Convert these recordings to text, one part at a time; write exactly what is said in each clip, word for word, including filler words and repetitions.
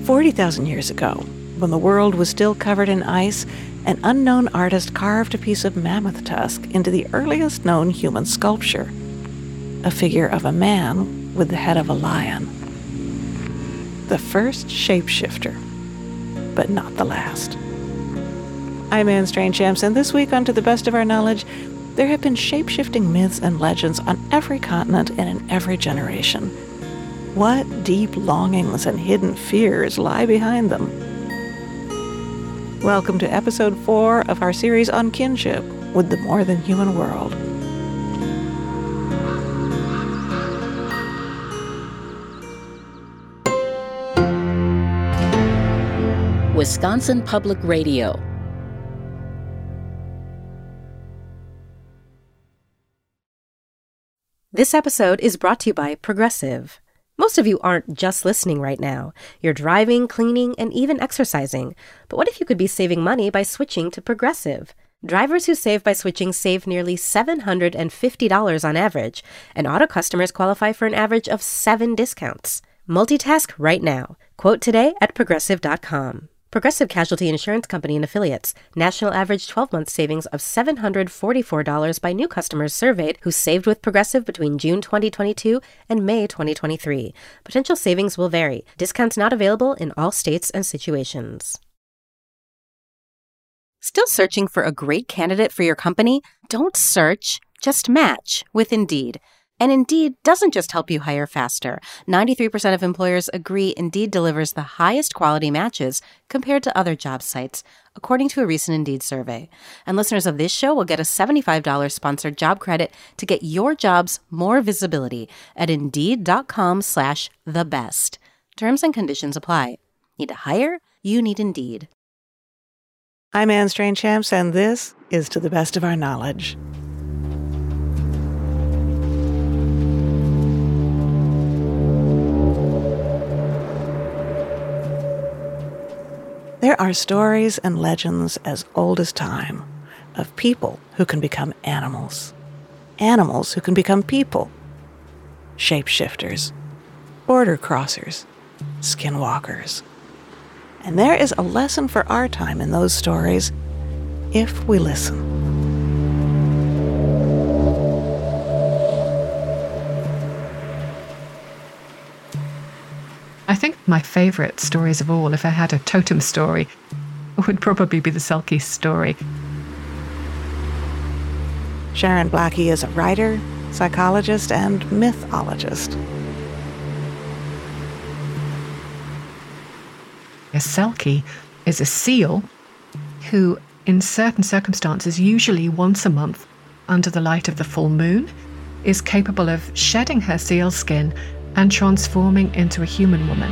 forty thousand years ago, when the world was still covered in ice, an unknown artist carved a piece of mammoth tusk into the earliest known human sculpture, a figure of a man with the head of a lion. The first shapeshifter, but not the last. I'm Anne Strange-Champs, and this week on To the Best of Our Knowledge, there have been shape-shifting myths and legends on every continent and in every generation. What deep longings and hidden fears lie behind them? Welcome to episode four of our series on kinship with the more than human world. Wisconsin Public Radio. This episode is brought to you by Progressive. Most of you aren't just listening right now. You're driving, cleaning, and even exercising. But what if you could be saving money by switching to Progressive? Drivers who save by switching save nearly seven hundred fifty dollars on average, and auto customers qualify for an average of seven discounts. Multitask right now. Quote today at progressive dot com. Progressive Casualty Insurance Company and Affiliates. National average twelve-month savings of seven hundred forty-four dollars by new customers surveyed who saved with Progressive between June twenty twenty-two and May twenty twenty-three. Potential savings will vary. Discounts not available in all states and situations. Still searching for a great candidate for your company? Don't search, just match with Indeed. And Indeed doesn't just help you hire faster. ninety-three percent of employers agree Indeed delivers the highest quality matches compared to other job sites, according to a recent Indeed survey. And listeners of this show will get a seventy-five dollars sponsored job credit to get your jobs more visibility at Indeed.com slash the best. Terms and conditions apply. Need to hire? You need Indeed. I'm Anne Strange-Champs, and this is To the Best of Our Knowledge. There are stories and legends as old as time of people who can become animals, animals who can become people, shapeshifters, border crossers, skinwalkers. And there is a lesson for our time in those stories if we listen. I think my favourite stories of all, if I had a totem story, would probably be the Selkie story. Sharon Blackie is a writer, psychologist, and mythologist. A Selkie is a seal who, in certain circumstances, usually once a month, under the light of the full moon, is capable of shedding her seal skin and transforming into a human woman.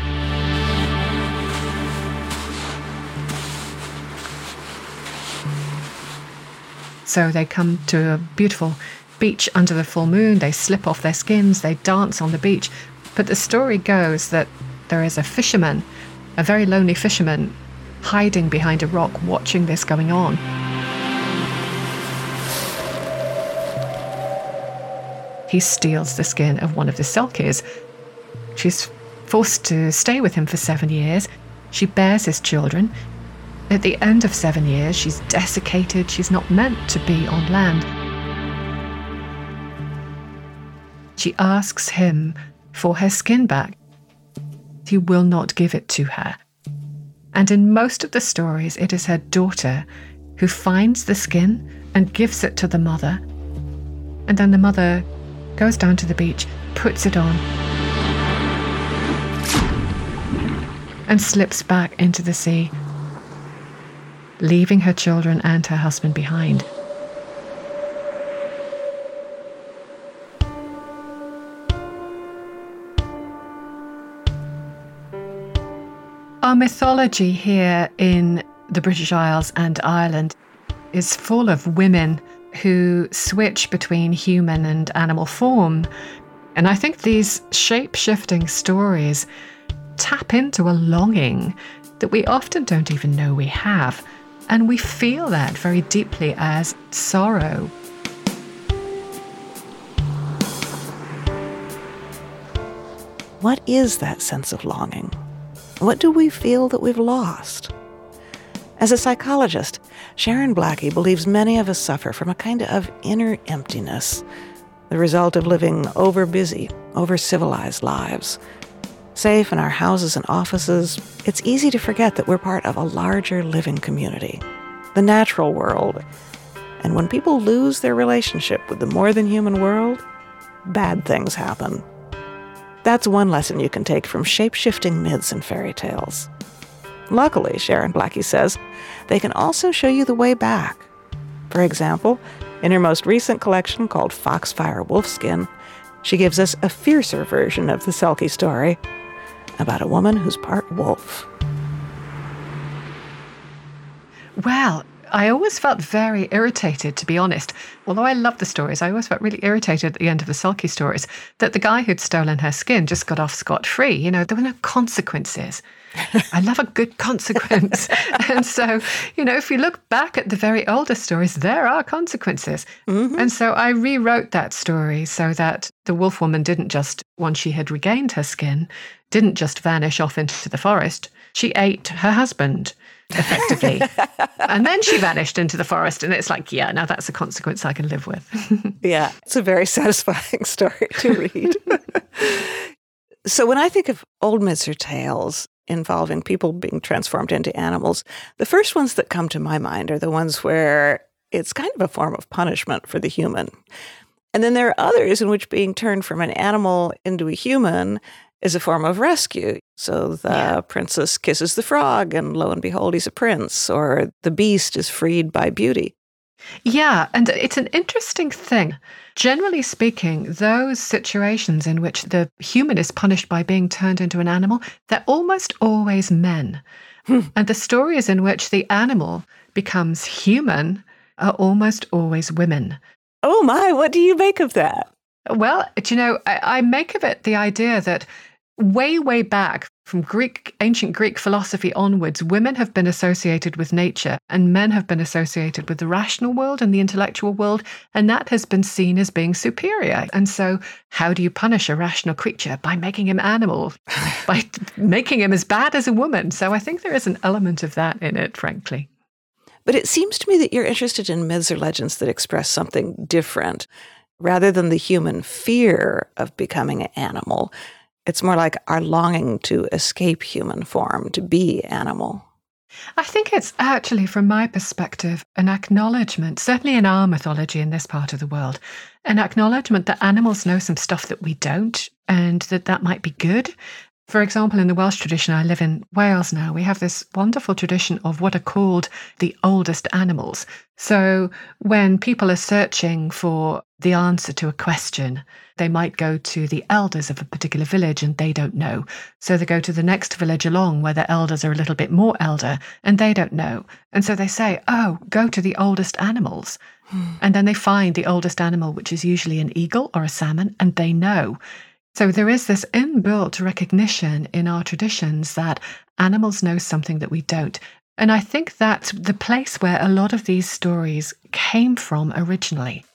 So they come to a beautiful beach under the full moon, they slip off their skins, they dance on the beach. But the story goes that there is a fisherman, a very lonely fisherman, hiding behind a rock watching this going on. He steals the skin of one of the Selkies. She's forced to stay with him for seven years. She bears his children. At the end of seven years, she's desiccated. She's not meant to be on land. She asks him for her skin back. He will not give it to her. And in most of the stories, it is her daughter who finds the skin and gives it to the mother. And then the mother goes down to the beach, puts it on, and slips back into the sea, leaving her children and her husband behind. Our mythology here in the British Isles and Ireland is full of women who switch between human and animal form. And I think these shape-shifting stories tap into a longing that we often don't even know we have. And we feel that very deeply as sorrow. What is that sense of longing? What do we feel that we've lost? As a psychologist, Sharon Blackie believes many of us suffer from a kind of inner emptiness, the result of living over-busy, over-civilized lives. Safe in our houses and offices, it's easy to forget that we're part of a larger living community, the natural world. And when people lose their relationship with the more-than-human world, bad things happen. That's one lesson you can take from shape-shifting myths and fairy tales. Luckily, Sharon Blackie says, they can also show you the way back. For example, in her most recent collection called Foxfire Wolfskin, she gives us a fiercer version of the Selkie story about a woman who's part wolf. Well, I always felt very irritated, to be honest. Although I love the stories, I always felt really irritated at the end of the Selkie stories that the guy who'd stolen her skin just got off scot-free. You know, there were no consequences. I love a good consequence. And so, you know, if you look back at the very oldest stories, there are consequences. Mm-hmm. And so I rewrote that story so that the wolf woman didn't just, once she had regained her skin, didn't just vanish off into the forest. She ate her husband, effectively. And then she vanished into the forest. And it's like, yeah, now that's a consequence I can live with. Yeah, it's a very satisfying story to read. So when I think of old myths or tales involving people being transformed into animals, the first ones that come to my mind are the ones where it's kind of a form of punishment for the human. And then there are others in which being turned from an animal into a human is a form of rescue. So the yeah. princess kisses the frog, and lo and behold, he's a prince, or the beast is freed by beauty. Yeah, and it's an interesting thing. Generally speaking, those situations in which the human is punished by being turned into an animal, they're almost always men. Hmm. And the stories in which the animal becomes human are almost always women. Oh my, what do you make of that? Well, you know, I, I make of it the idea that way, way back from Greek, ancient Greek philosophy onwards, women have been associated with nature and men have been associated with the rational world and the intellectual world, and that has been seen as being superior. And so how do you punish a rational creature? By making him animal, by making him as bad as a woman. So I think there is an element of that in it, frankly. But it seems to me that you're interested in myths or legends that express something different. Rather than the human fear of becoming an animal, it's more like our longing to escape human form, to be animal. I think it's actually, from my perspective, an acknowledgement, certainly in our mythology in this part of the world, an acknowledgement that animals know some stuff that we don't, and that that might be good. For example, in the Welsh tradition, I live in Wales now, we have this wonderful tradition of what are called the oldest animals. So when people are searching for the answer to a question, they might go to the elders of a particular village and they don't know. So they go to the next village along where the elders are a little bit more elder and they don't know. And so they say, oh, go to the oldest animals. Hmm. And then they find the oldest animal, which is usually an eagle or a salmon, and they know. So there is this inbuilt recognition in our traditions that animals know something that we don't. And I think that's the place where a lot of these stories came from originally.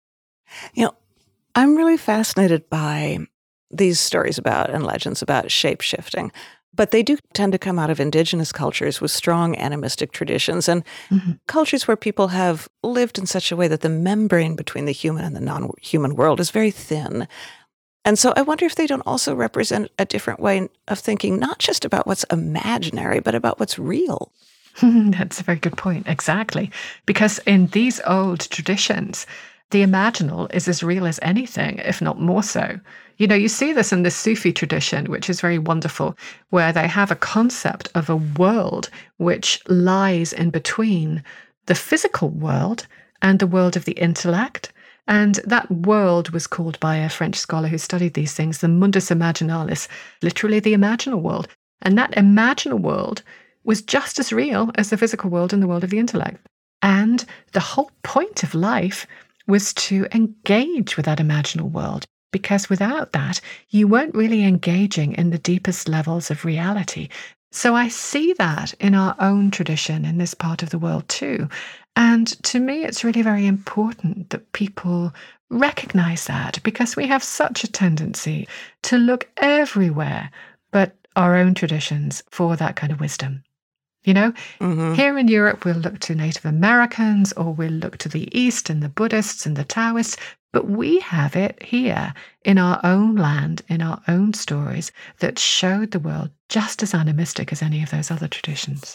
You know, I'm really fascinated by these stories about and legends about shape-shifting, but they do tend to come out of indigenous cultures with strong animistic traditions and mm-hmm. cultures where people have lived in such a way that the membrane between the human and the non-human world is very thin. And so I wonder if they don't also represent a different way of thinking, not just about what's imaginary, but about what's real. That's a very good point. Exactly. Because in these old traditions, the imaginal is as real as anything, if not more so. You know, you see this in the Sufi tradition, which is very wonderful, where they have a concept of a world which lies in between the physical world and the world of the intellect. And that world was called by a French scholar who studied these things, the mundus imaginalis, literally the imaginal world. And that imaginal world was just as real as the physical world and the world of the intellect. And the whole point of life was to engage with that imaginal world, because without that, you weren't really engaging in the deepest levels of reality. So I see that in our own tradition in this part of the world too. And to me, it's really very important that people recognize that, because we have such a tendency to look everywhere but our own traditions for that kind of wisdom. You know, mm-hmm. Here in Europe, we'll look to Native Americans, or we'll look to the East and the Buddhists and the Taoists, but we have it here in our own land, in our own stories that showed the world just as animistic as any of those other traditions.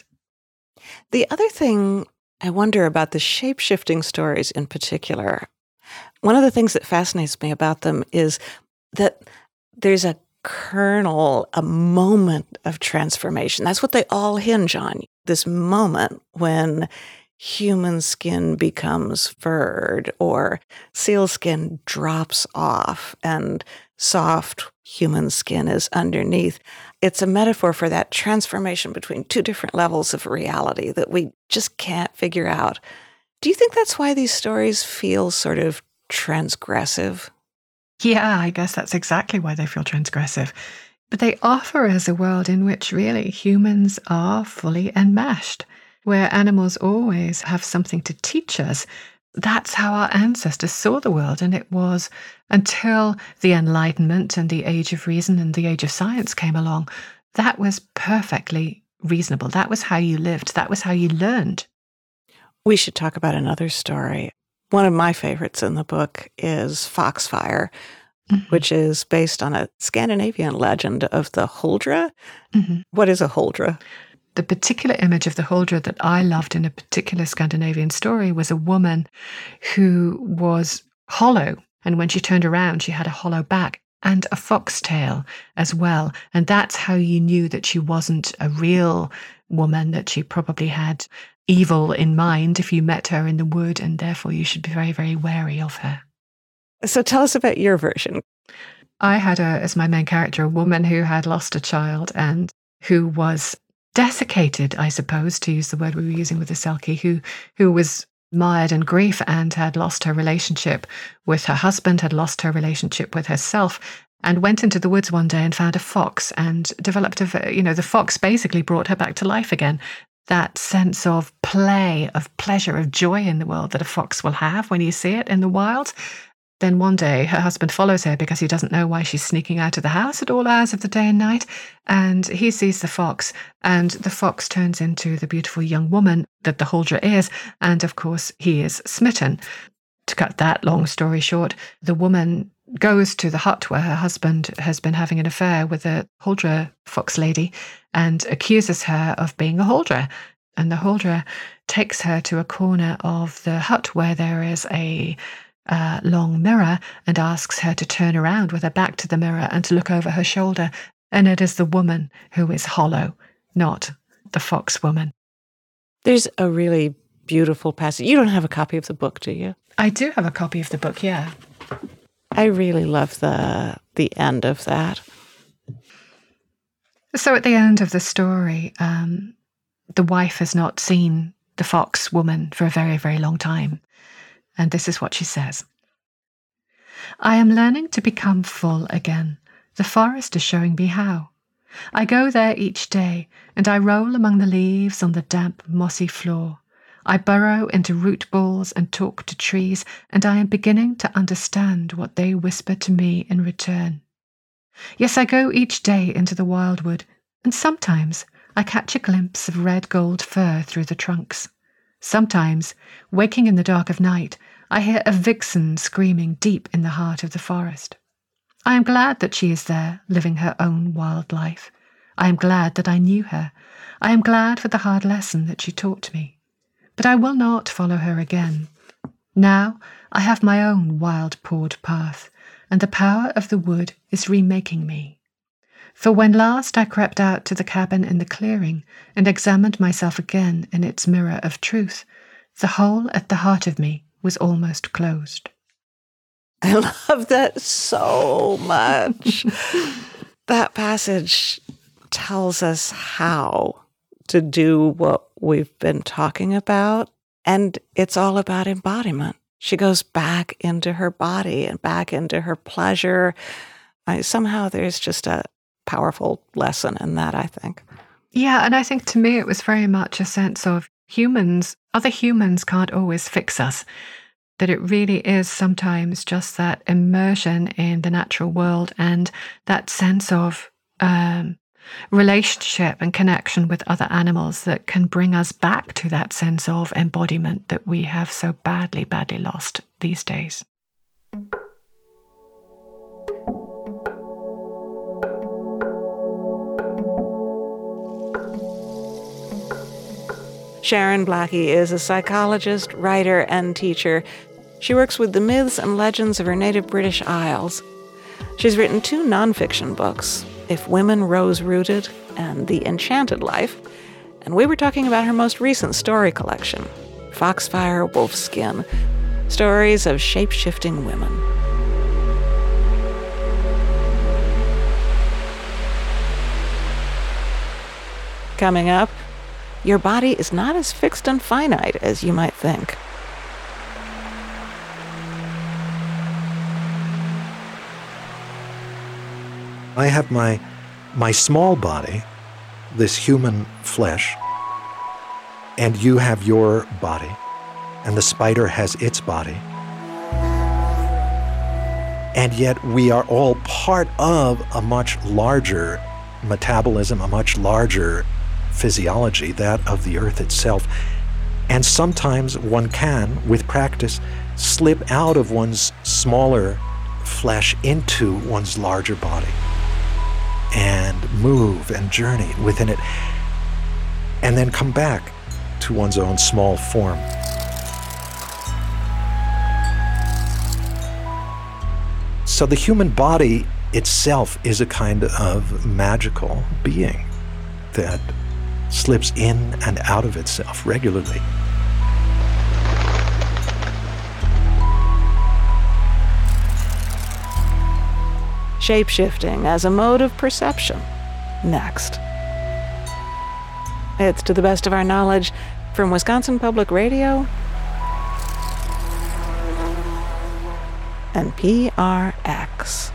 The other thing I wonder about the shape-shifting stories in particular, one of the things that fascinates me about them is that there's a kernel, a moment of transformation. That's what they all hinge on, this moment when human skin becomes furred or seal skin drops off and soft human skin is underneath. It's a metaphor for that transformation between two different levels of reality that we just can't figure out. Do you think that's why these stories feel sort of transgressive? Yeah, I guess that's exactly why they feel transgressive. But they offer us a world in which really humans are fully enmeshed, where animals always have something to teach us. That's how our ancestors saw the world, and it was until the Enlightenment and the Age of Reason and the Age of Science came along, that was perfectly reasonable. That was how you lived. That was how you learned. We should talk about another story. One of my favorites in the book is Foxfire, mm-hmm. which is based on a Scandinavian legend of the Huldra. Mm-hmm. What is a Huldra? The particular image of the Huldra that I loved in a particular Scandinavian story was a woman who was hollow. And when she turned around, she had a hollow back and a foxtail as well. And that's how you knew that she wasn't a real woman, that she probably had evil in mind if you met her in the wood, and therefore you should be very, very wary of her. So tell us about your version. I had a, as my main character, a woman who had lost a child and who was desiccated, I suppose, to use the word we were using with the Selkie, who who was mired in grief and had lost her relationship with her husband, had lost her relationship with herself, and went into the woods one day and found a fox and developed a, you know, the fox basically brought her back to life again. That sense of play, of pleasure, of joy in the world that a fox will have when you see it in the wild. Then one day her husband follows her because he doesn't know why she's sneaking out of the house at all hours of the day and night. And he sees the fox, and the fox turns into the beautiful young woman that the Huldra is. And of course, he is smitten. To cut that long story short, the woman goes to the hut where her husband has been having an affair with a Huldra fox lady and accuses her of being a Huldra. And the Huldra takes her to a corner of the hut where there is a uh, long mirror and asks her to turn around with her back to the mirror and to look over her shoulder. And it is the woman who is hollow, not the fox woman. There's a really beautiful passage. You don't have a copy of the book, do you? I do have a copy of the book, yeah. I really love the the end of that. So at the end of the story, um, the wife has not seen the fox woman for a very, very long time. And this is what she says. I am learning to become full again. The forest is showing me how. I go there each day, and I roll among the leaves on the damp, mossy floor. I burrow into root balls and talk to trees, and I am beginning to understand what they whisper to me in return. Yes, I go each day into the wildwood, and sometimes I catch a glimpse of red gold fur through the trunks. Sometimes, waking in the dark of night, I hear a vixen screaming deep in the heart of the forest. I am glad that she is there, living her own wild life. I am glad that I knew her. I am glad for the hard lesson that she taught me. But I will not follow her again. Now I have my own wild-pawed path, and the power of the wood is remaking me. For when last I crept out to the cabin in the clearing and examined myself again in its mirror of truth, the hole at the heart of me was almost closed. I love that so much. That passage tells us how to do what we've been talking about, and it's all about embodiment. She goes back into her body and back into her pleasure. I, somehow there's just a powerful lesson in that, I think. Yeah, and I think to me it was very much a sense of humans, other humans can't always fix us. That it really is sometimes just that immersion in the natural world and that sense of um, relationship and connection with other animals that can bring us back to that sense of embodiment that we have so badly, badly lost these days. Sharon Blackie is a psychologist, writer, and teacher. She works with the myths and legends of her native British Isles. She's written two nonfiction books, If Women Rose Rooted and The Enchanted Life, and we were talking about her most recent story collection, Foxfire Wolfskin, Stories of Shape-Shifting Women. Coming up, your body is not as fixed and finite as you might think. I have my my small body, this human flesh, and you have your body, and the spider has its body. And yet we are all part of a much larger metabolism, a much larger physiology, that of the earth itself. And sometimes one can, with practice, slip out of one's smaller flesh into one's larger body and move and journey within it, and then come back to one's own small form. So the human body itself is a kind of magical being that slips in and out of itself regularly. Shape-shifting as a mode of perception. Next. It's To the Best of Our Knowledge from Wisconsin Public Radio and P R X.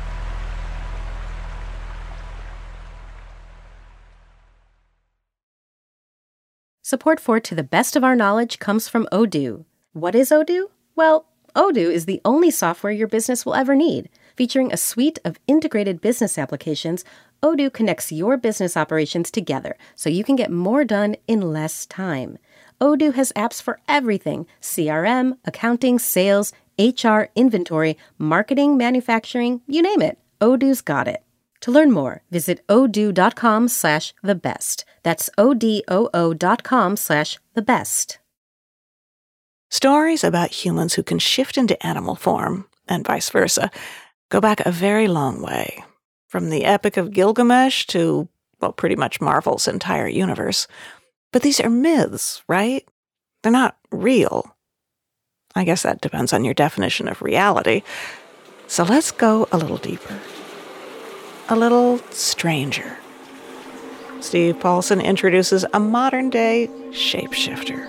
Support for To the Best of Our Knowledge comes from Odoo. What is Odoo? Well, Odoo is the only software your business will ever need. Featuring a suite of integrated business applications, Odoo connects your business operations together so you can get more done in less time. Odoo has apps for everything: C R M, accounting, sales, H R, inventory, marketing, manufacturing, you name it. Odoo's got it. To learn more, visit odoo.com slash the best. That's O-D-O-O dot com slash the best. Stories about humans who can shift into animal form, and vice versa, go back a very long way. From the Epic of Gilgamesh to, well, pretty much Marvel's entire universe. But these are myths, right? They're not real. I guess that depends on your definition of reality. So let's go a little deeper. A little stranger. Steve Paulson introduces a modern-day shapeshifter.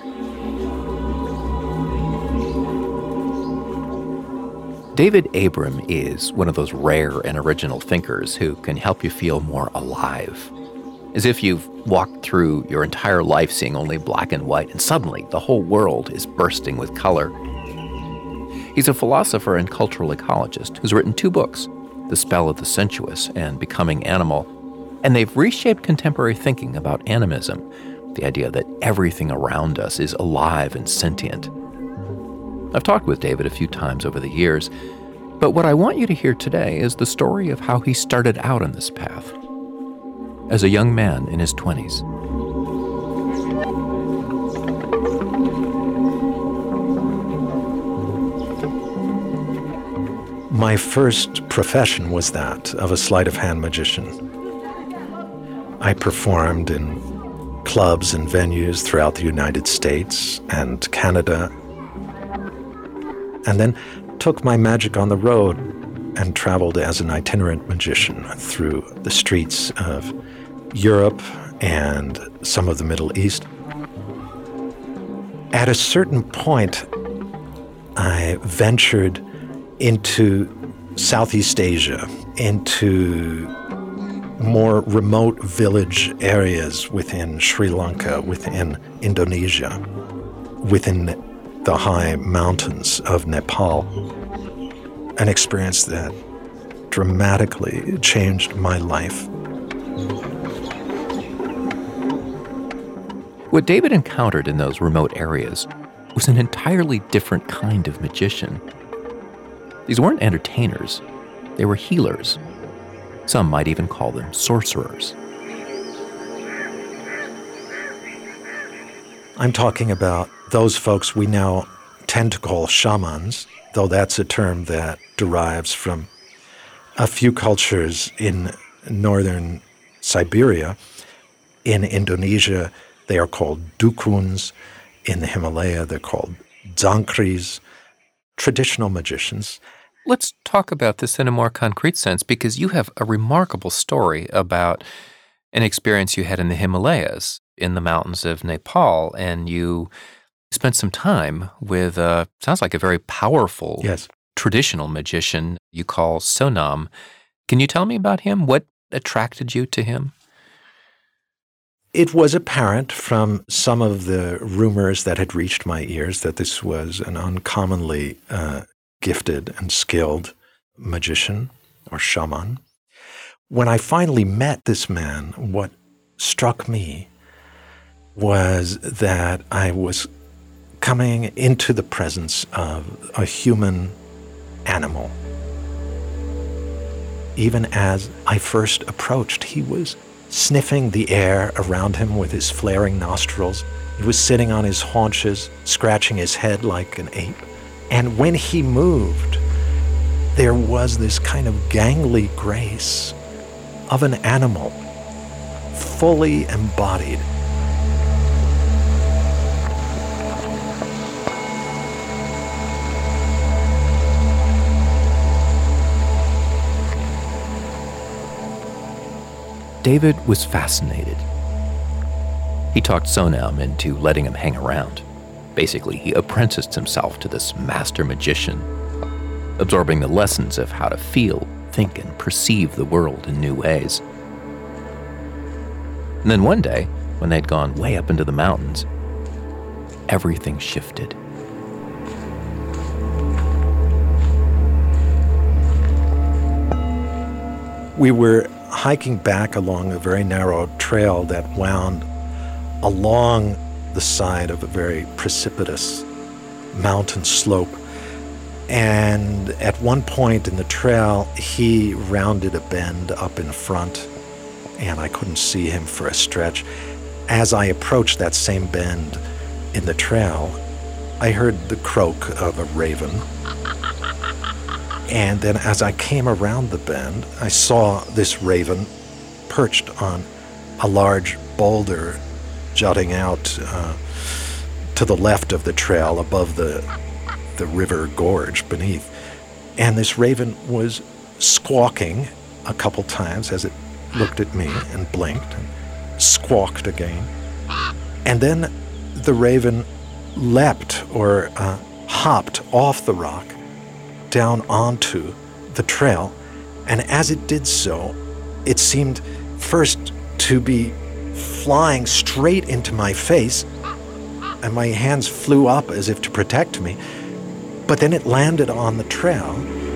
David Abram is one of those rare and original thinkers who can help you feel more alive. As if you've walked through your entire life seeing only black and white, and suddenly the whole world is bursting with color. He's a philosopher and cultural ecologist who's written two books, The Spell of the Sensuous and Becoming Animal, and they've reshaped contemporary thinking about animism, the idea that everything around us is alive and sentient. I've talked with David a few times over the years, but what I want you to hear today is the story of how he started out on this path as a young man in his twenties. My first profession was that of a sleight of hand magician. I performed in clubs and venues throughout the United States and Canada, and then took my magic on the road and traveled as an itinerant magician through the streets of Europe and some of the Middle East. At a certain point, I ventured into Southeast Asia, into more remote village areas within Sri Lanka, within Indonesia, within the high mountains of Nepal, an experience that dramatically changed my life. What David encountered in those remote areas was an entirely different kind of magician. These weren't entertainers. They were healers. Some might even call them sorcerers. I'm talking about those folks we now tend to call shamans, though that's a term that derives from a few cultures in northern Siberia. In Indonesia, they are called dukuns. In the Himalaya, they're called dzangkris, traditional magicians. Let's talk about this in a more concrete sense, because you have a remarkable story about an experience you had in the Himalayas, in the mountains of Nepal, and you spent some time with, uh, sounds like a very powerful yes. traditional magician you call Sonam. Can you tell me about him? What attracted you to him? It was apparent from some of the rumors that had reached my ears that this was an uncommonly uh, gifted and skilled magician or shaman. When I finally met this man, what struck me was that I was coming into the presence of a human animal. Even as I first approached, he was sniffing the air around him with his flaring nostrils. He was sitting on his haunches, scratching his head like an ape. And when he moved, there was this kind of gangly grace of an animal, fully embodied. David was fascinated. He talked Sonam into letting him hang around. Basically, he apprenticed himself to this master magician, absorbing the lessons of how to feel, think, and perceive the world in new ways. And then one day, when they'd gone way up into the mountains, everything shifted. We were hiking back along a very narrow trail that wound along the side of a very precipitous mountain slope. And at one point in the trail, he rounded a bend up in front, and I couldn't see him for a stretch. As I approached that same bend in the trail, I heard the croak of a raven. And then as I came around the bend, I saw this raven perched on a large boulder jutting out uh, to the left of the trail above the, the river gorge beneath. And this raven was squawking a couple times as it looked at me and blinked and squawked again. And then the raven leapt or uh, hopped off the rock down onto the trail, and as it did so, it seemed first to be flying straight into my face, and my hands flew up as if to protect me, but then it landed on the trail,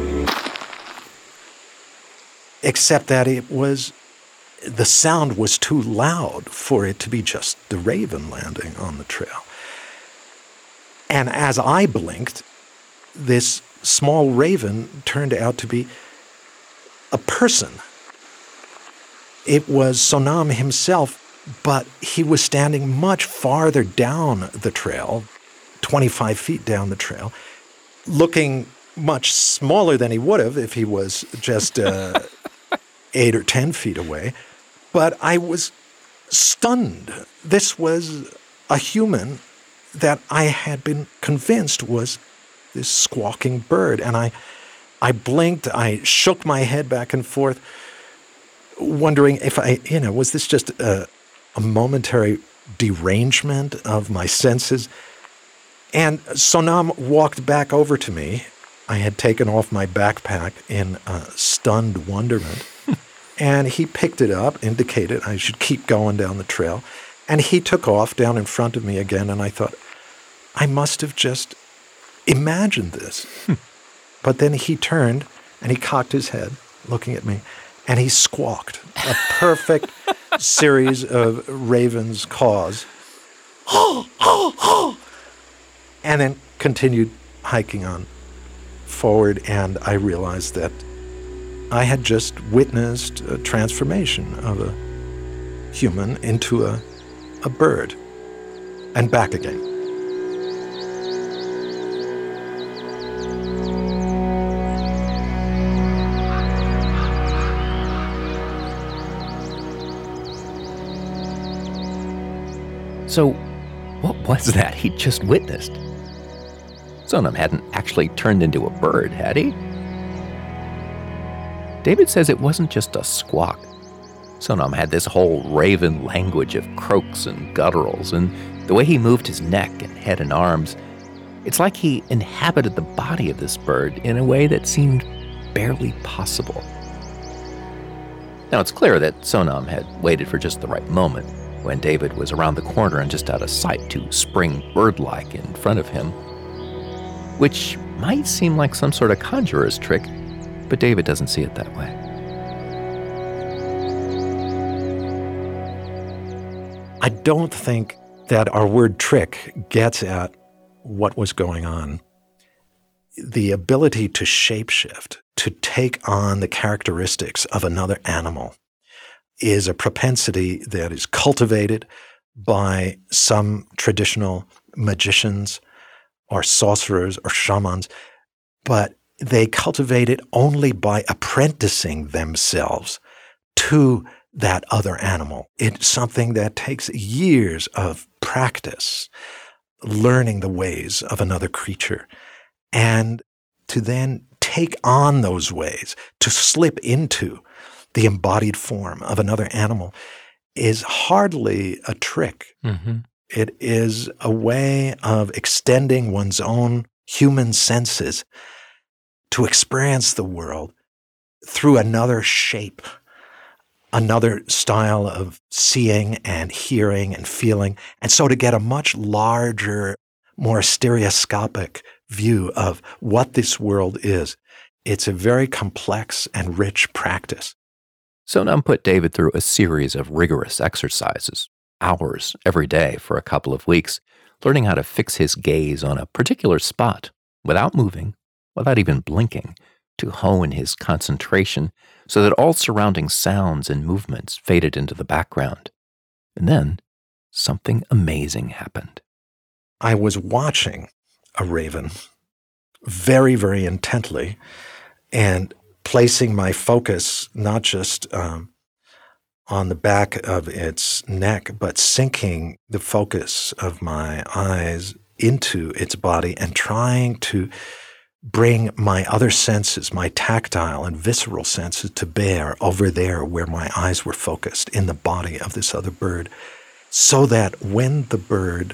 except that it was, the sound was too loud for it to be just the raven landing on the trail. And as I blinked, this small raven turned out to be a person. It was Sonam himself, but he was standing much farther down the trail, twenty-five feet down the trail, looking much smaller than he would have if he was just uh, eight or ten feet away. But I was stunned. This was a human that I had been convinced was this squawking bird. And I I blinked, I shook my head back and forth, wondering if I, you know, was this just a, a momentary derangement of my senses? And Sonam walked back over to me. I had taken off my backpack in uh, stunned wonderment. And he picked it up, indicated I should keep going down the trail. And he took off down in front of me again, and I thought, I must have just imagined this. But then he turned, and he cocked his head, looking at me, and he squawked, a perfect series of raven's caws. oh, oh, oh, and then continued hiking on forward, and I realized that I had just witnessed a transformation of a human into a, a bird, and back again. So, what was that he just witnessed? Sonam hadn't actually turned into a bird, had he? David says it wasn't just a squawk. Sonam had this whole raven language of croaks and gutturals, and the way he moved his neck and head and arms, it's like he inhabited the body of this bird in a way that seemed barely possible. Now, it's clear that Sonam had waited for just the right moment, when David was around the corner and just out of sight, to spring bird-like in front of him, which might seem like some sort of conjurer's trick, but David doesn't see it that way. I don't think that our word trick gets at what was going on. The ability to shapeshift, to take on the characteristics of another animal, is a propensity that is cultivated by some traditional magicians or sorcerers or shamans, but they cultivate it only by apprenticing themselves to that other animal. It's something that takes years of practice, learning the ways of another creature, and to then take on those ways, to slip into the embodied form of another animal, is hardly a trick. Mm-hmm. It is a way of extending one's own human senses to experience the world through another shape, another style of seeing and hearing and feeling, and so to get a much larger, more stereoscopic view of what this world is. It's a very complex and rich practice. Sonam put David through a series of rigorous exercises, hours every day for a couple of weeks, learning how to fix his gaze on a particular spot without moving, without even blinking, to hone his concentration so that all surrounding sounds and movements faded into the background. And then something amazing happened. I was watching a raven very, very intently, and placing my focus not just um, on the back of its neck, but sinking the focus of my eyes into its body and trying to bring my other senses, my tactile and visceral senses, to bear over there where my eyes were focused in the body of this other bird, so that when the bird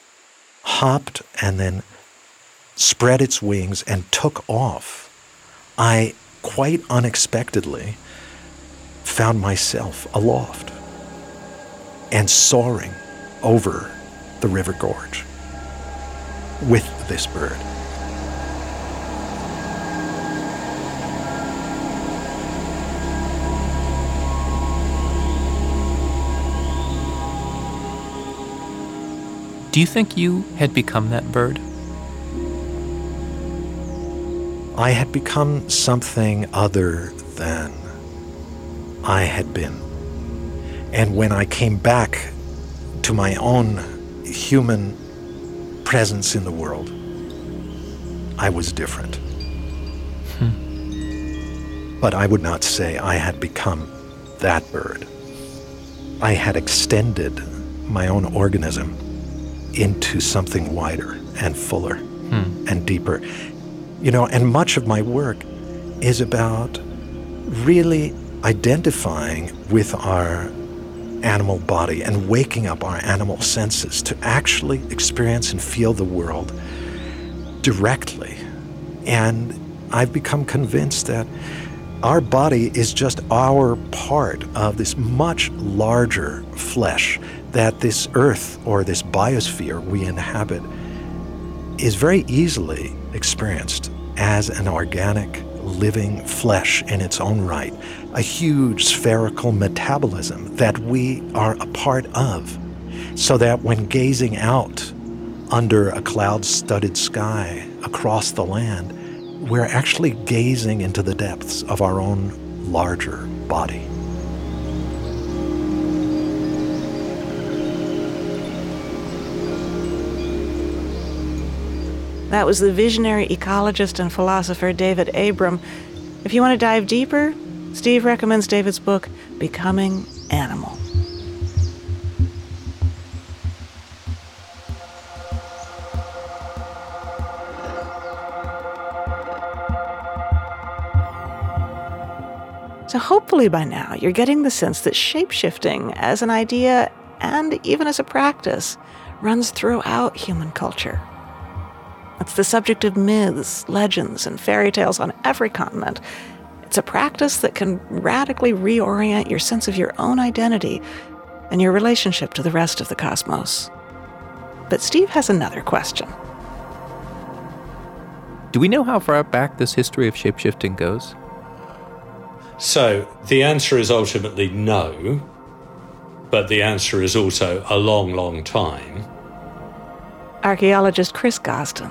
hopped and then spread its wings and took off, I quite unexpectedly found myself aloft and soaring over the river gorge with this bird. Do you think you had become that bird? I had become something other than I had been. And when I came back to my own human presence in the world, I was different. Hmm. But I would not say I had become that bird. I had extended my own organism into something wider and fuller hmm. and deeper. You know, and much of my work is about really identifying with our animal body and waking up our animal senses to actually experience and feel the world directly. And I've become convinced that our body is just our part of this much larger flesh, that this earth or this biosphere we inhabit is very easily experienced as an organic, living flesh in its own right, a huge spherical metabolism that we are a part of. So that when gazing out under a cloud-studded sky across the land, we're actually gazing into the depths of our own larger body. That was the visionary ecologist and philosopher David Abram. If you want to dive deeper, Steve recommends David's book, Becoming Animal. So hopefully by now you're getting the sense that shape-shifting as an idea and even as a practice runs throughout human culture. It's the subject of myths, legends, and fairy tales on every continent. It's a practice that can radically reorient your sense of your own identity and your relationship to the rest of the cosmos. But Steve has another question. Do we know how far back this history of shapeshifting goes? So the answer is ultimately no, but the answer is also a long, long time. Archaeologist Chris Gosden.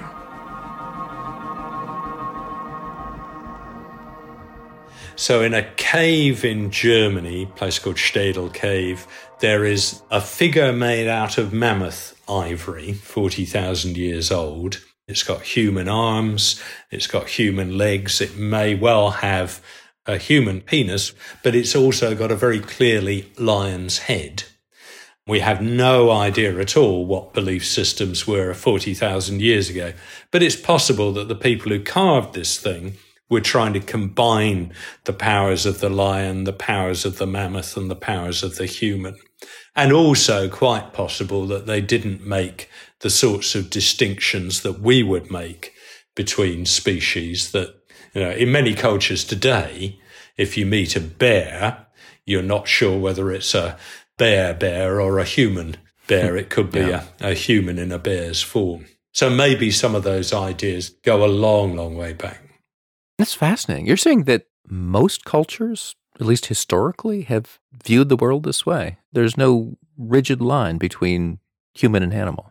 So in a cave in Germany, a place called Städel Cave, there is a figure made out of mammoth ivory, forty thousand years old. It's got human arms, it's got human legs, it may well have a human penis, but it's also got a very clearly lion's head. We have no idea at all what belief systems were forty thousand years ago, but it's possible that the people who carved this thing were trying to combine the powers of the lion, the powers of the mammoth, and the powers of the human. And also quite possible that they didn't make the sorts of distinctions that we would make between species that, you know, in many cultures today, if you meet a bear, you're not sure whether it's a bear bear or a human bear. It could be yeah. a, a human in a bear's form. So maybe some of those ideas go a long, long way back. That's fascinating. You're saying that most cultures, at least historically, have viewed the world this way. There's no rigid line between human and animal.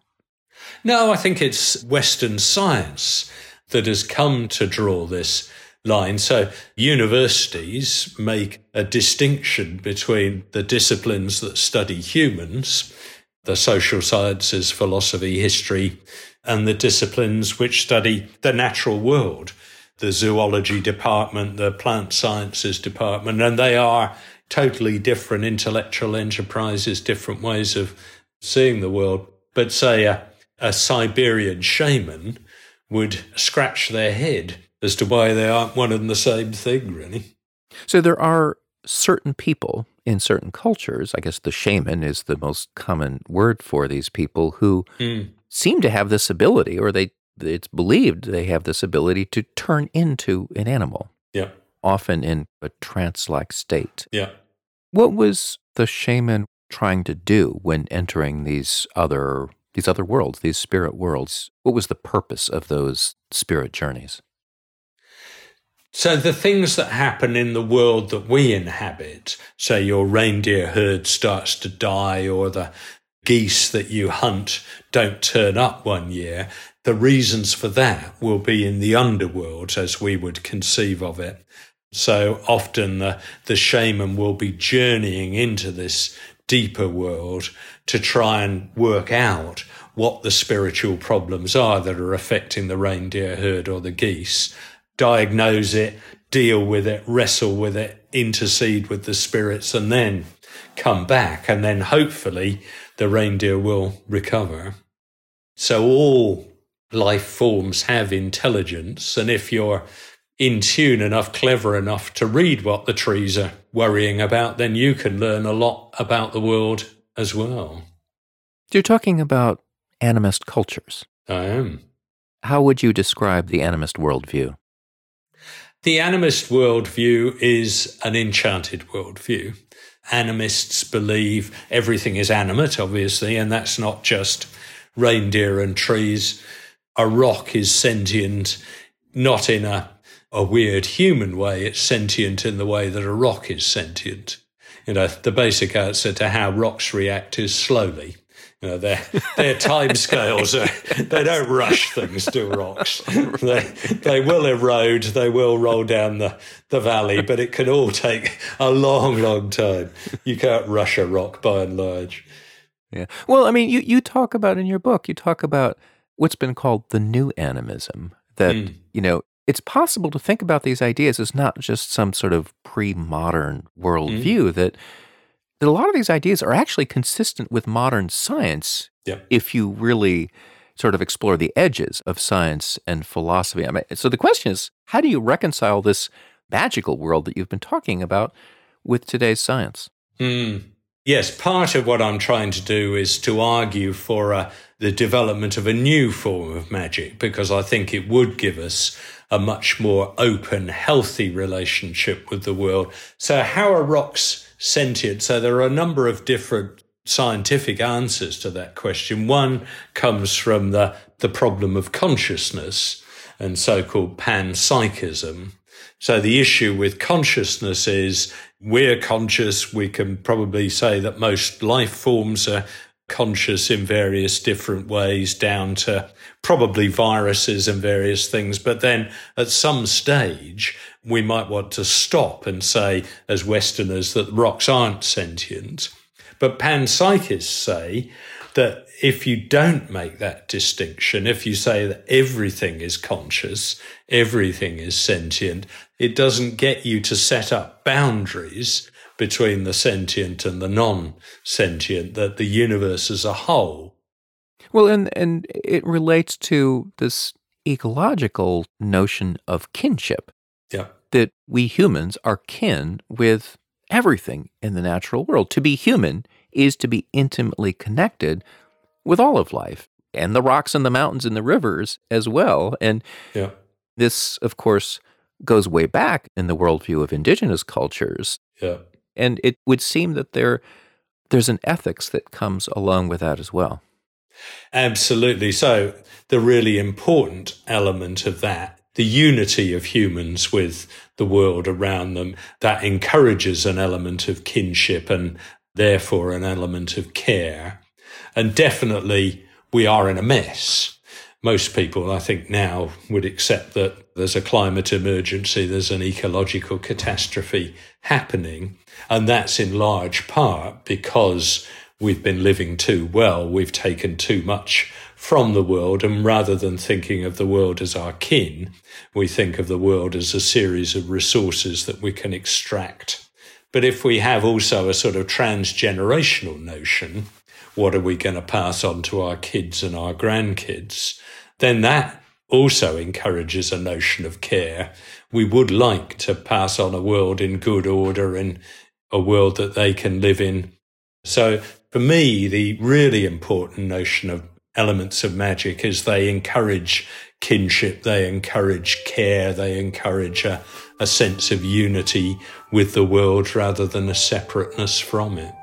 No, I think it's Western science that has come to draw this line. So universities make a distinction between the disciplines that study humans, the social sciences, philosophy, history, and the disciplines which study the natural world, the zoology department, the plant sciences department, and they are totally different intellectual enterprises, different ways of seeing the world. But say a, a Siberian shaman would scratch their head as to why they aren't one and the same thing, really. So there are certain people in certain cultures, I guess the shaman is the most common word for these people, who mm. seem to have this ability, or they it's believed they have this ability to turn into an animal. Yeah. Often in a trance-like state. Yeah. What was the shaman trying to do when entering these other these other worlds, these spirit worlds? What was the purpose of those spirit journeys? So the things that happen in the world that we inhabit, say your reindeer herd starts to die or the geese that you hunt don't turn up one year, the reasons for that will be in the underworld as we would conceive of it. So often the, the shaman will be journeying into this deeper world to try and work out what the spiritual problems are that are affecting the reindeer herd or the geese, diagnose it, deal with it, wrestle with it, intercede with the spirits, and then come back. And then hopefully the reindeer will recover. So all life forms have intelligence, and if you're in tune enough, clever enough to read what the trees are worrying about, then you can learn a lot about the world as well. You're talking about animist cultures. I am. How would you describe the animist worldview? The animist worldview is an enchanted worldview. Animists believe everything is animate, obviously, and that's not just reindeer and trees. A rock is sentient, not in a, a weird human way. It's sentient in the way that a rock is sentient. You know, the basic answer to how rocks react is slowly. You know, their their time scales are, they don't rush things to rocks. They they will erode, they will roll down the, the valley, but it can all take a long, long time. You can't rush a rock by and large. Yeah. Well, I mean, you, you talk about in your book, you talk about what's been called the new animism, that, mm. you know, it's possible to think about these ideas as not just some sort of pre-modern worldview, mm. that that a lot of these ideas are actually consistent with modern science yep. if you really sort of explore the edges of science and philosophy. I mean, so the question is, how do you reconcile this magical world that you've been talking about with today's science? Mm. Yes, part of what I'm trying to do is to argue for uh, the development of a new form of magic, because I think it would give us a much more open, healthy relationship with the world. So how are rocks sentient? So there are a number of different scientific answers to that question. One comes from the, the problem of consciousness and so-called panpsychism. So the issue with consciousness is we're conscious. We can probably say that most life forms are conscious in various different ways, down to probably viruses and various things. But then at some stage, we might want to stop and say, as Westerners, that rocks aren't sentient. But panpsychists say that if you don't make that distinction, if you say that everything is conscious, everything is sentient, it doesn't get you to set up boundaries between the sentient and the non-sentient, that the universe as a whole. Well, and, and it relates to this ecological notion of kinship. Yeah. That we humans are kin with everything in the natural world. To be human is to be intimately connected with all of life, and the rocks and the mountains and the rivers as well. And yeah. this, of course, goes way back in the worldview of indigenous cultures. Yeah. And it would seem that there, there's an ethics that comes along with that as well. Absolutely. So the really important element of that, the unity of humans with the world around them, that encourages an element of kinship and therefore an element of care. And definitely we are in a mess. Most people, I think, now would accept that there's a climate emergency, there's an ecological catastrophe happening. And that's in large part because we've been living too well. We've taken too much from the world. And rather than thinking of the world as our kin, we think of the world as a series of resources that we can extract. But if we have also a sort of transgenerational notion, what are we going to pass on to our kids and our grandkids, then that also encourages a notion of care. We would like to pass on a world in good order and a world that they can live in. So for me, the really important notion of elements of magic is they encourage kinship, they encourage care, they encourage a, a sense of unity with the world rather than a separateness from it.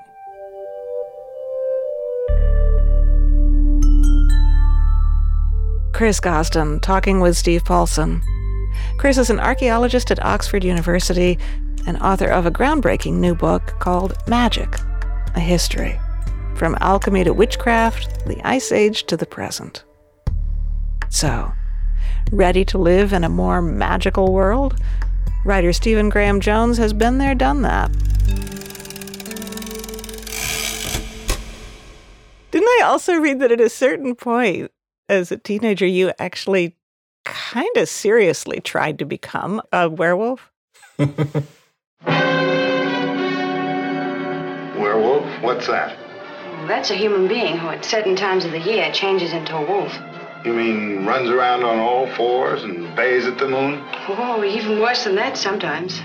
Chris Gosden talking with Steve Paulson. Chris is an archaeologist at Oxford University and author of a groundbreaking new book called Magic, A History, From Alchemy to Witchcraft, the Ice Age to the Present. So, ready to live in a more magical world? Writer Stephen Graham Jones has been there, done that. Didn't I also read that at a certain point, as a teenager, you actually kind of seriously tried to become a werewolf? Werewolf? What's that? That's a human being who at certain times of the year changes into a wolf. You mean runs around on all fours and bays at the moon? Oh, even worse than that sometimes.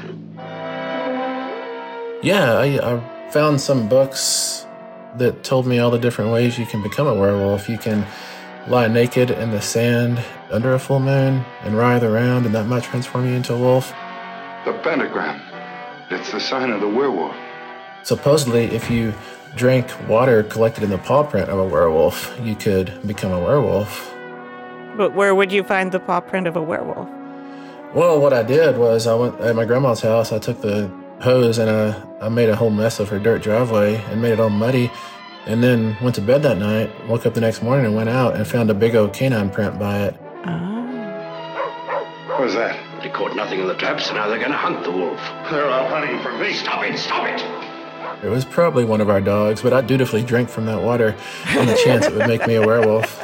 Yeah, I, I found some books that told me all the different ways you can become a werewolf. You can lie naked in the sand under a full moon and writhe around, and that might transform you into a wolf. The pentagram. It's the sign of the werewolf. Supposedly, if you drank water collected in the paw print of a werewolf, you could become a werewolf. But where would you find the paw print of a werewolf? Well, what I did was I went at my grandma's house, I took the hose and I, I made a whole mess of her dirt driveway and made it all muddy. And then went to bed that night, woke up the next morning and went out and found a big old canine print by it. What was that? They caught nothing in the trap, so now they're going to hunt the wolf. They're out hunting for me. Stop it, stop it! It was probably one of our dogs, but I dutifully drank from that water on the chance it would make me a werewolf.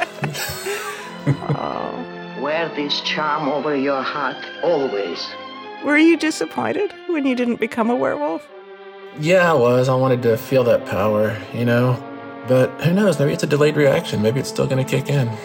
Oh, wear this charm over your heart always. Were you disappointed when you didn't become a werewolf? Yeah, I was. I wanted to feel that power, you know? But who knows? Maybe it's a delayed reaction. Maybe it's still going to kick in.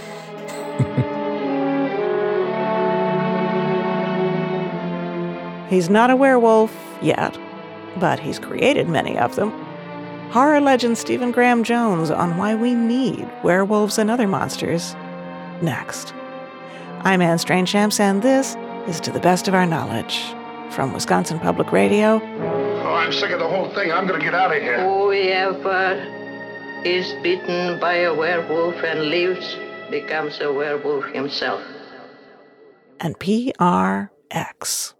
He's not a werewolf yet, but he's created many of them. Horror legend Stephen Graham Jones on why we need werewolves and other monsters. Next. I'm Anne Strangeshamps, and this is To the Best of Our Knowledge. From Wisconsin Public Radio. Oh, I'm sick of the whole thing. I'm going to get out of here. Whoever is bitten by a werewolf and lives becomes a werewolf himself. And P R X.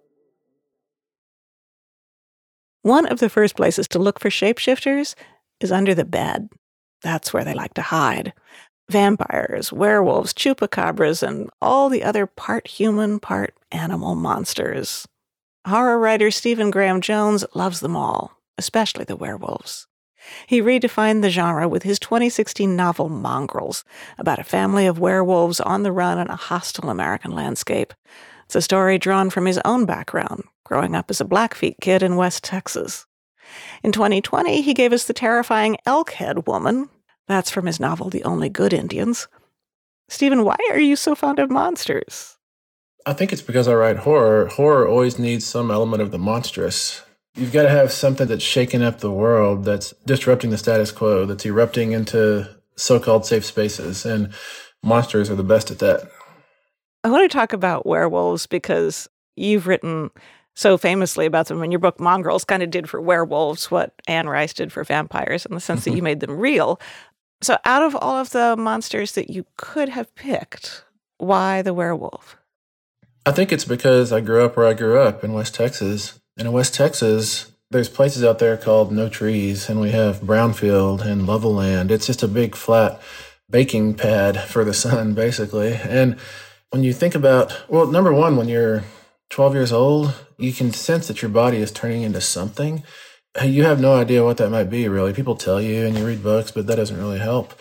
One of the first places to look for shapeshifters is under the bed. That's where they like to hide. Vampires, werewolves, chupacabras, and all the other part human, part animal monsters. Horror writer Stephen Graham Jones loves them all, especially the werewolves. He redefined the genre with his twenty sixteen novel Mongrels, about a family of werewolves on the run in a hostile American landscape. It's a story drawn from his own background, growing up as a Blackfeet kid in West Texas. In twenty twenty, he gave us the terrifying Elkhead Woman. That's from his novel The Only Good Indians. Stephen, why are you so fond of monsters? I think it's because I write horror. Horror always needs some element of the monstrous. You've got to have something that's shaking up the world, that's disrupting the status quo, that's erupting into so-called safe spaces, and monsters are the best at that. I want to talk about werewolves because you've written so famously about them, and your book Mongrels kind of did for werewolves what Anne Rice did for vampires in the sense that you made them real. So out of all of the monsters that you could have picked, why the werewolf? I think it's because I grew up where I grew up in West Texas. And in West Texas, there's places out there called No Trees, and we have Brownfield and Level Land. It's just a big flat baking pad for the sun, basically. And when you think about, well, number one, when you're twelve years old, you can sense that your body is turning into something. You have no idea what that might be, really. People tell you and you read books, but that doesn't really help.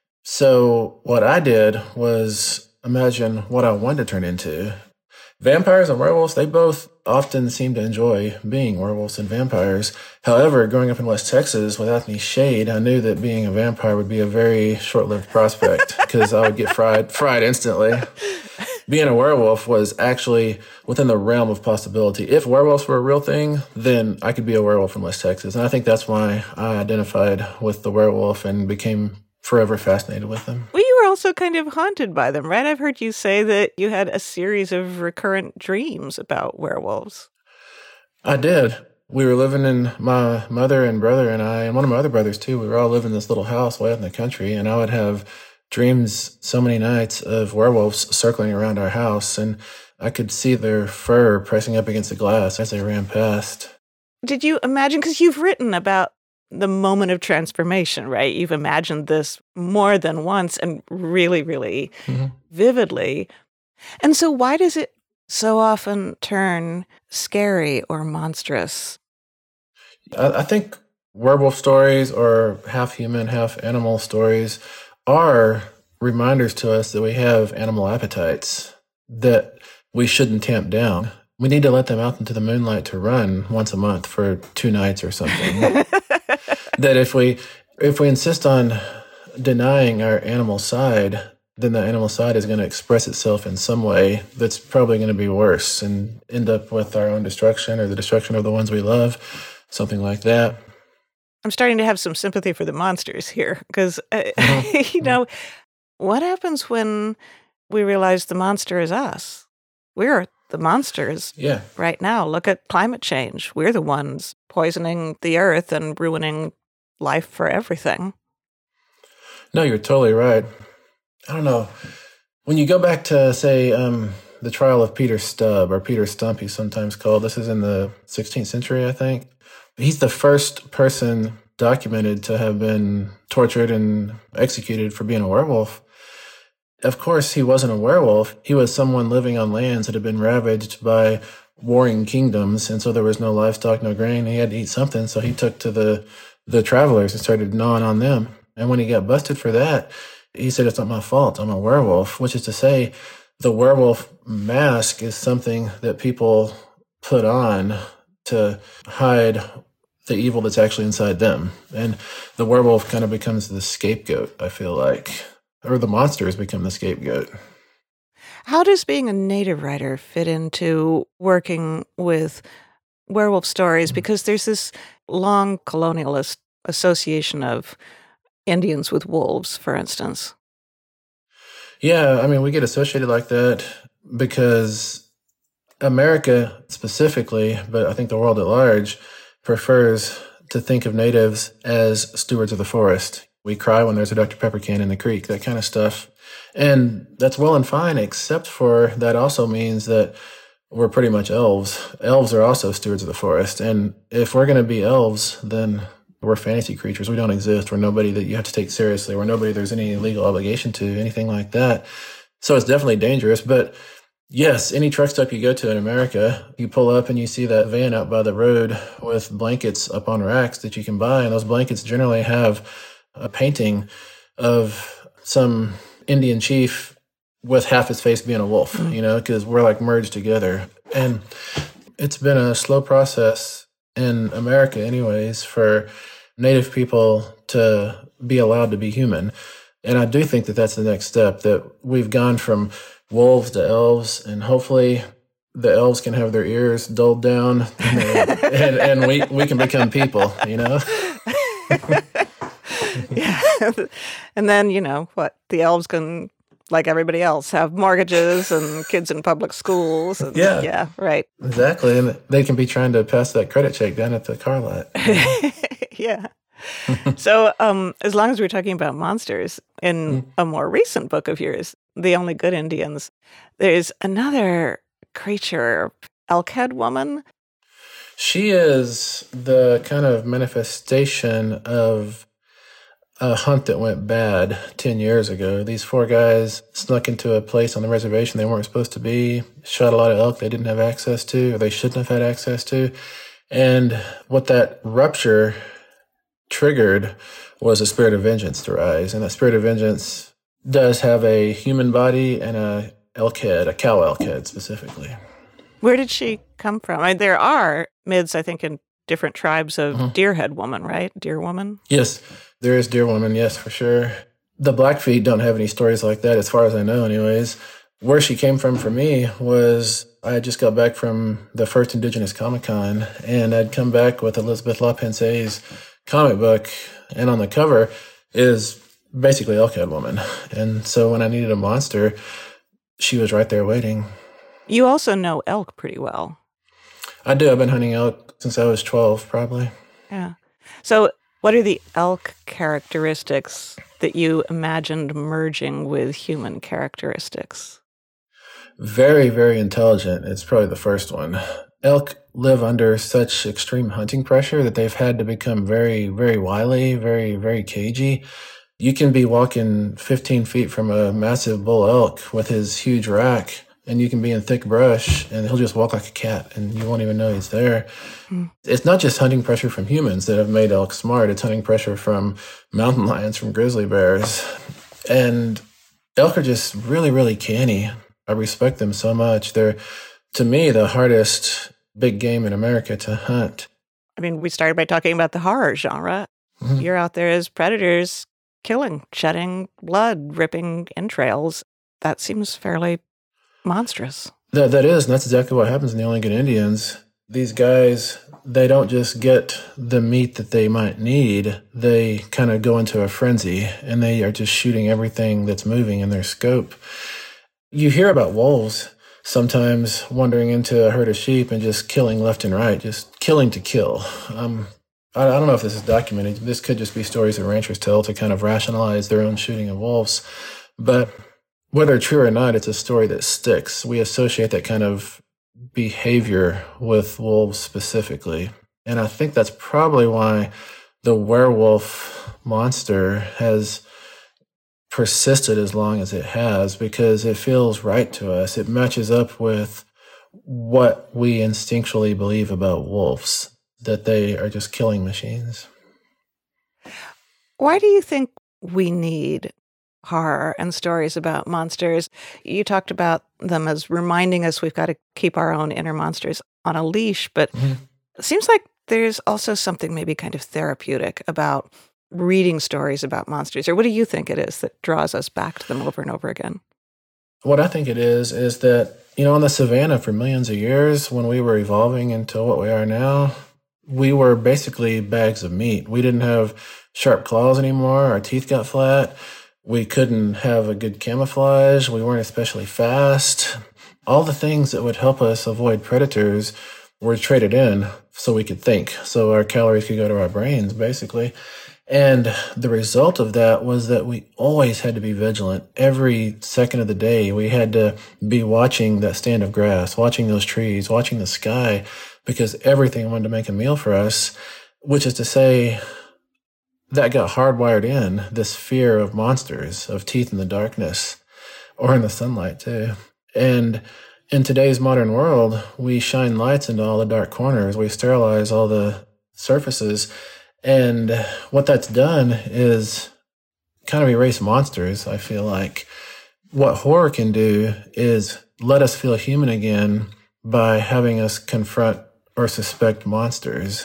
So what I did was imagine what I wanted to turn into. Vampires and werewolves, they both often seem to enjoy being werewolves and vampires. However, growing up in West Texas, without any shade, I knew that being a vampire would be a very short-lived prospect because I would get fried, fried instantly. Being a werewolf was actually within the realm of possibility. If werewolves were a real thing, then I could be a werewolf in West Texas. And I think that's why I identified with the werewolf and became forever fascinated with them. Well, you were also kind of haunted by them, right? I've heard you say that you had a series of recurrent dreams about werewolves. I did. We were living in, my mother and brother and I, and one of my other brothers too, we were all living in this little house way out in the country, and I would have dreams so many nights of werewolves circling around our house, and I could see their fur pressing up against the glass as they ran past. Did you imagine, because you've written about the moment of transformation, right? You've imagined this more than once and really, really mm-hmm. vividly. And so why does it so often turn scary or monstrous? I, I think werewolf stories or half human, half animal stories are reminders to us that we have animal appetites that we shouldn't tamp down. We need to let them out into the moonlight to run once a month for two nights or something. That if we if we insist on denying our animal side, then the animal side is going to express itself in some way that's probably going to be worse and end up with our own destruction or the destruction of the ones we love, something like that. I'm starting to have some sympathy for the monsters here because, uh, mm-hmm. you know, what happens when we realize the monster is us? We're the monsters yeah. right now. Look at climate change. We're the ones poisoning the earth and ruining life for everything. No, you're totally right. I don't know. When you go back to, say, um, the trial of Peter Stubb, or Peter Stump, he's sometimes called. This is in the sixteenth century, I think. He's the first person documented to have been tortured and executed for being a werewolf. Of course, he wasn't a werewolf. He was someone living on lands that had been ravaged by warring kingdoms, and so there was no livestock, no grain. He had to eat something, so he took to the, the travelers and started gnawing on them. And when he got busted for that, he said, it's not my fault, I'm a werewolf, which is to say the werewolf mask is something that people put on to hide the evil that's actually inside them. And the werewolf kind of becomes the scapegoat, I feel like, or the monsters become the scapegoat. How does being a native writer fit into working with werewolf stories? Because there's this long colonialist association of Indians with wolves, for instance. Yeah, I mean, we get associated like that because America specifically, but I think the world at large, prefers to think of natives as stewards of the forest. We cry when there's a Doctor Pepper can in the creek, that kind of stuff. And that's well and fine, except for that also means that we're pretty much elves. Elves are also stewards of the forest. And if we're going to be elves, then we're fantasy creatures. We don't exist. We're nobody that you have to take seriously. We're nobody there's any legal obligation to, anything like that. So it's definitely dangerous. But yes, any truck stop you go to in America, you pull up and you see that van out by the road with blankets up on racks that you can buy. And those blankets generally have a painting of some Indian chief with half his face being a wolf, mm. you know, because we're like merged together. And it's been a slow process in America anyways for Native people to be allowed to be human. And I do think that that's the next step, that we've gone from wolves to elves, and hopefully the elves can have their ears dulled down and, and, and we, we can become people, you know? Yeah. And then, you know, what, the elves can, like everybody else, have mortgages and kids in public schools. And, yeah. Yeah, right. Exactly. And they can be trying to pass that credit check down at the car lot. Yeah. So um, as long as we're talking about monsters, in mm. a more recent book of yours, The Only Good Indians, there's another creature, Elkhead Woman. She is the kind of manifestation of a hunt that went bad ten years ago. These four guys snuck into a place on the reservation they weren't supposed to be, shot a lot of elk they didn't have access to, or they shouldn't have had access to. And what that rupture triggered was a spirit of vengeance to rise. And that spirit of vengeance does have a human body and a elk head, a cow elk head specifically. Where did she come from? I mean, there are myths, I think, in different tribes of mm-hmm. Deerhead Woman, right? Deer Woman? Yes, there is Deer Woman, yes, for sure. The Blackfeet don't have any stories like that, as far as I know anyways. Where she came from for me was I had just got back from the first Indigenous Comic-Con, and I'd come back with Elizabeth LaPensee's comic book, and on the cover is basically Elkhead Woman. And so when I needed a monster, she was right there waiting. You also know elk pretty well. I do. I've been hunting elk since I was twelve, probably. Yeah. So what are the elk characteristics that you imagined merging with human characteristics? Very, very intelligent. It's probably the first one. Elk live under such extreme hunting pressure that they've had to become very, very wily, very, very cagey. You can be walking fifteen feet from a massive bull elk with his huge rack, and you can be in thick brush, and he'll just walk like a cat, and you won't even know he's there. Mm. It's not just hunting pressure from humans that have made elk smart. It's hunting pressure from mountain lions, from grizzly bears. And elk are just really, really canny. I respect them so much. They're, to me, the hardest big game in America to hunt. I mean, we started by talking about the horror genre. Mm-hmm. You're out there as predators, killing, shedding blood, ripping entrails. That seems fairly monstrous. That that is, and that's exactly what happens in The Only Good Indians. These guys, they don't just get the meat that they might need. They kind of go into a frenzy, and they are just shooting everything that's moving in their scope. You hear about wolves sometimes wandering into a herd of sheep and just killing left and right, just killing to kill. Um, I, I don't know if this is documented. This could just be stories that ranchers tell to kind of rationalize their own shooting of wolves. But whether true or not, it's a story that sticks. We associate that kind of behavior with wolves specifically. And I think that's probably why the werewolf monster has persisted as long as it has because it feels right to us. It matches up with what we instinctually believe about wolves, that they are just killing machines. Why do you think we need horror and stories about monsters? You talked about them as reminding us we've got to keep our own inner monsters on a leash, but mm-hmm. it seems like there's also something maybe kind of therapeutic about reading stories about monsters. Or what do you think it is that draws us back to them over and over again? What I think it is, is that, you know, on the savannah for millions of years, when we were evolving into what we are now, we were basically bags of meat. We didn't have sharp claws anymore. Our teeth got flat. We couldn't have a good camouflage. We weren't especially fast. All the things that would help us avoid predators were traded in so we could think, so our calories could go to our brains, basically. And the result of that was that we always had to be vigilant. Every second of the day, we had to be watching that stand of grass, watching those trees, watching the sky, because everything wanted to make a meal for us, which is to say that got hardwired in, this fear of monsters, of teeth in the darkness, or in the sunlight too. And in today's modern world, we shine lights into all the dark corners. We sterilize all the surfaces. And what that's done is kind of erase monsters, I feel like. What horror can do is let us feel human again by having us confront or suspect monsters.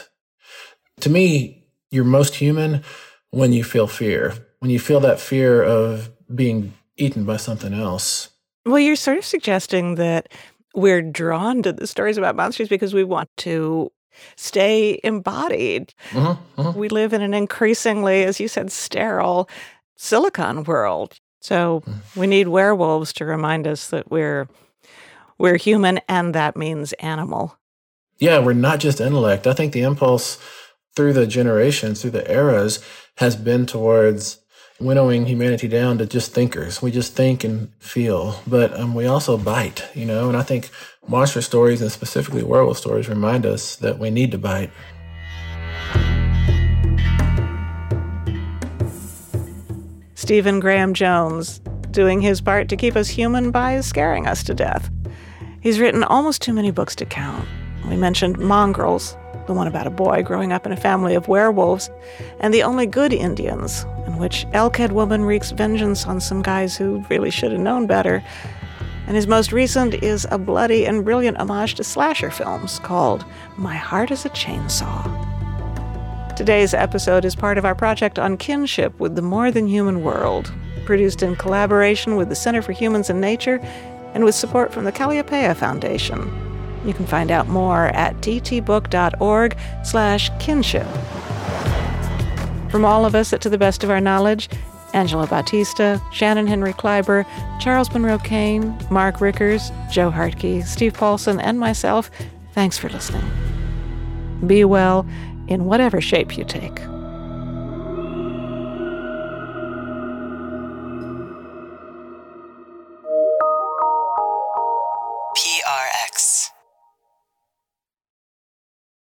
To me, you're most human when you feel fear, when you feel that fear of being eaten by something else. Well, you're sort of suggesting that we're drawn to the stories about monsters because we want to stay embodied. Mm-hmm, mm-hmm. We live in an increasingly, as you said, sterile silicon world. So mm-hmm. we need werewolves to remind us that we're we're human, and that means animal. Yeah, we're not just intellect. I think the impulse through the generations, through the eras, has been towards winnowing humanity down to just thinkers. We just think and feel, but um, we also bite, you know, and I think monster stories, and specifically werewolf stories, remind us that we need to bite. Stephen Graham Jones, doing his part to keep us human by scaring us to death. He's written almost too many books to count. We mentioned Mongrels, the one about a boy growing up in a family of werewolves, and The Only Good Indians, in which Elkhead Woman wreaks vengeance on some guys who really should have known better. And his most recent is a bloody and brilliant homage to slasher films called My Heart is a Chainsaw. Today's episode is part of our project on kinship with the more than human world, produced in collaboration with the Center for Humans and Nature and with support from the Calliopeia Foundation. You can find out more at ttbook.org slash kinship. From all of us at To the Best of Our Knowledge, Angela Bautista, Shannon Henry Kleiber, Charles Monroe Kane, Mark Rickers, Joe Hartke, Steve Paulson, and myself, thanks for listening. Be well in whatever shape you take.